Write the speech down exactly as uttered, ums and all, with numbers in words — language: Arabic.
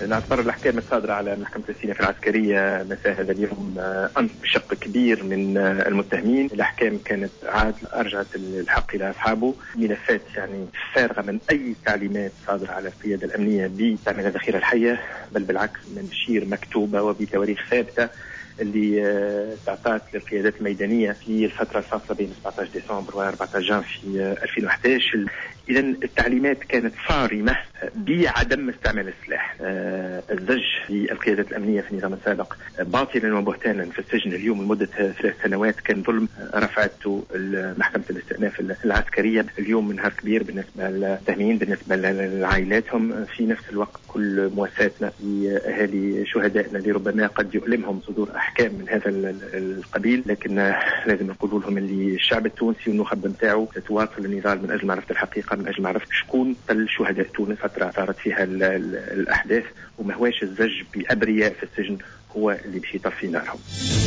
نعتبر الأحكام الصادرة على محكمة الاستئناف العسكرية مساء هذا اليوم أنصف بشق كبير من المتهمين. الأحكام كانت عادلة، أرجعت الحق إلى أصحابه. ملفات يعني فارغة من أي تعليمات صادرة على القيادة الأمنية بتعمل الذخيرة الحية، بل بالعكس من بشير مكتوبة وبتواريخ ثابتة اللي تعطات للقيادات الميدانية في الفترة الفاصلة بين سبعة عشر ديسمبر و أربعة عشر جان في ألفين وأحد عشر. إذا التعليمات كانت صارمة بعدم استعمال السلاح. الزج للقيادات الأمنية في النظام السابق باطلا وبهتانا في السجن اليوم لمدة ثلاث سنوات كان ظلم رفعته محكمة الاستئناف العسكرية. اليوم نهار كبير بالنسبة للمتهمين، بالنسبة لعائلاتهم. في نفس الوقت كل مواساتنا لأهالي شهدائنا اللي ربما قد يؤلمهم صدور أحكام من هذا القبيل، لكن لازم نقول لهم اللي الشعب التونسي والنخب نتاعو تتواصل النضال من أجل معرفة الحقيقة، من أجل معرفة شكون قتل شهداء تونس فترة صارت فيها الأحداث، وما هواش الزج بأبرياء في السجن هو اللي باش يطفي نارهم.